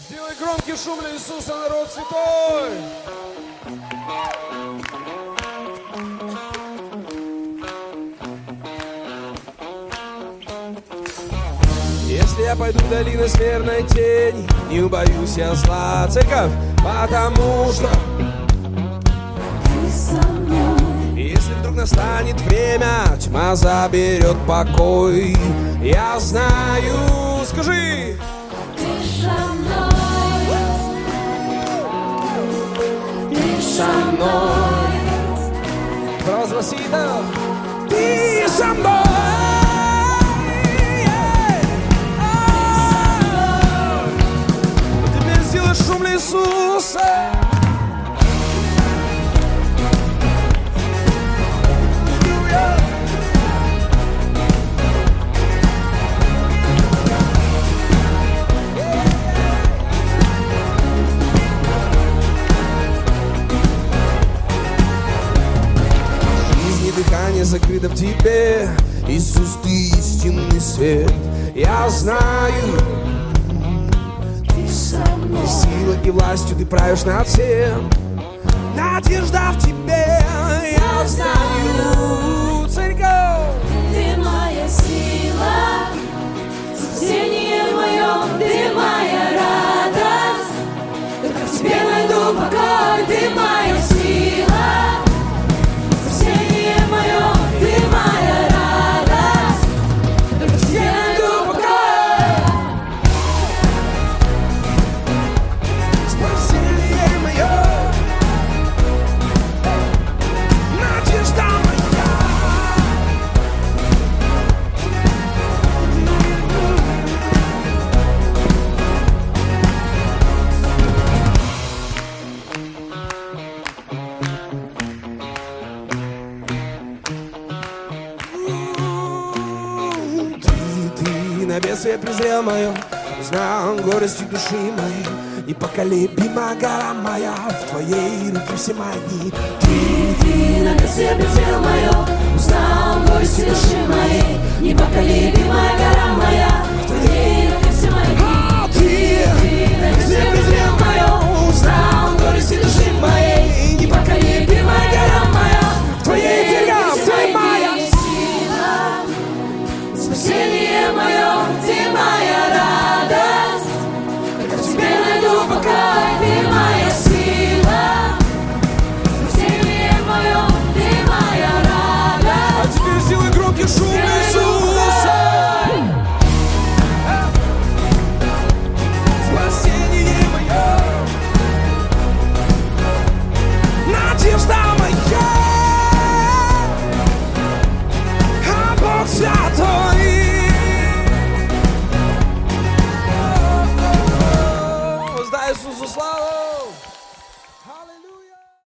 Сделай громкий шум для Иисуса, народ святой! Если я пойду в долину смертной тени, не убоюсь я зла, церковь, потому что Ты со мной. если вдруг настанет время, тьма заберет покой, я знаю, скажи, Ты со мной. Ты со мной. провозгласи это, ты со мной. Теперь сделай шум для Иисуса. Дыхание закрыто в тебе, Иисус, ты истинный свет. Я знаю, Ты со мной. силой и властью ты правишь над всем. Надежда в тебе, я знаю, церковь. Ты моя сила, спасение мое, ты моя радость. Только в тебе найду покой, ты моя сила, спасение мое, ты моя радость. Только в тебе найду покой. Спасение мое, надежда моя. Ты на бедствие презрел мое, знал горести души моей. Непоколебима гора моя, в твоей руке все мои дни. Ты на бедствие презрел мое, узнал горести души моей. Непоколебимая гора моя, в твоей руке